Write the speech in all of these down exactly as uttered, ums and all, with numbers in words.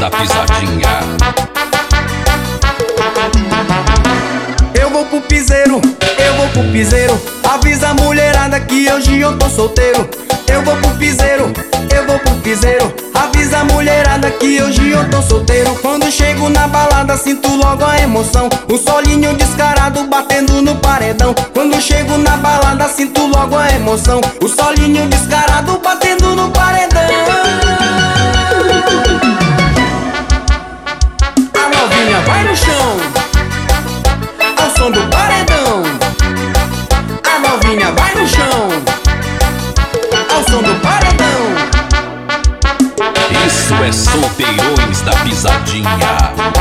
da pisadinha. Eu vou pro piseiro, eu vou pro piseiro. Avisa a mulherada que hoje eu tô solteiro. Eu vou pro piseiro, eu vou pro piseiro. Avisa a mulherada que hoje eu tô solteiro. Quando chego na balada sinto logo a emoção. O solinho descarado batendo no paredão. Quando chego na balada sinto logo a emoção. O solinho descarado batendo no paredão. A novinha vai no chão ao som do paredão. A novinha vai no chão ao som do paredão. Isso é Solteirões da Pisadinha.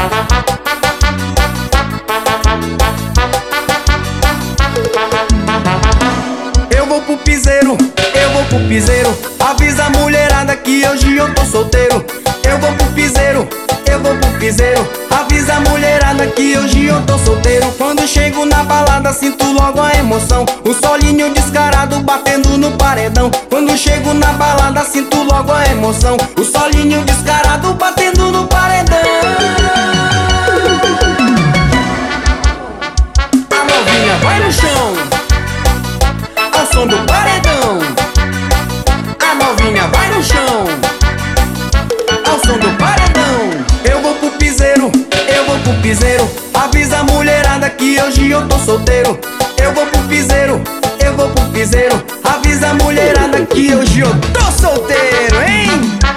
Eu vou pro piseiro, eu vou pro piseiro. Avisa a mulherada que hoje eu tô solteiro. Eu vou pro piseiro, eu vou pro piseiro. Avisa a mulherada que hoje eu tô solteiro. Quando chego na balada sinto logo a emoção. O solinho descarado batendo no paredão. Quando chego na balada sinto logo a emoção. O solinho descarado batendo no paredão. A novinha vai no chão ao som do paredão. A novinha vai no chão ao som do paredão. Eu vou pro piseiro, eu vou pro piseiro. Avisa a mulherada que hoje eu tô solteiro. Eu vou pro piseiro, eu vou pro piseiro. Avisa a mulherada que hoje eu tô solteiro, hein?